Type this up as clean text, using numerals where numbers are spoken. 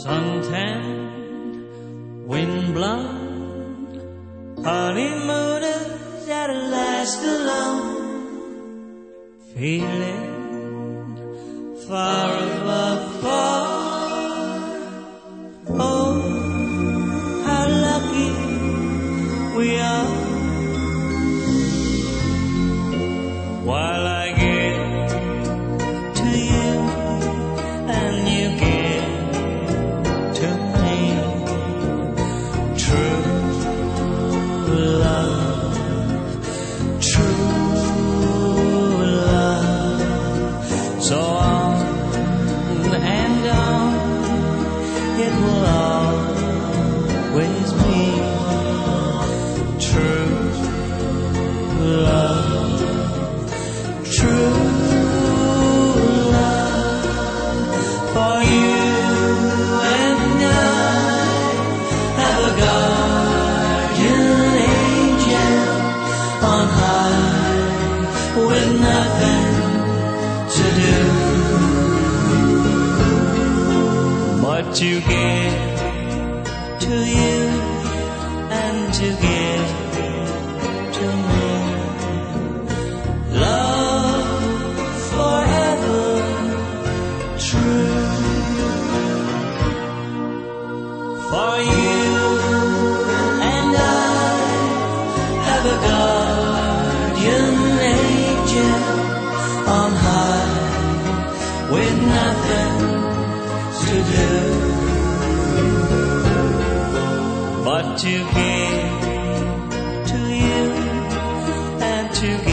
Suntanned, wind-blown honeymooners at last alone, feeling far above far. Oh, how lucky we are. While I get to you and you get to me, true love, true love. So on and on, it will always be true love, true love. For you and I have a guardian angel on high with nothing to do but to give to you and to give to me. Love forever true. For you and I have a guardian angel on high with nothing to do but to give to you and to give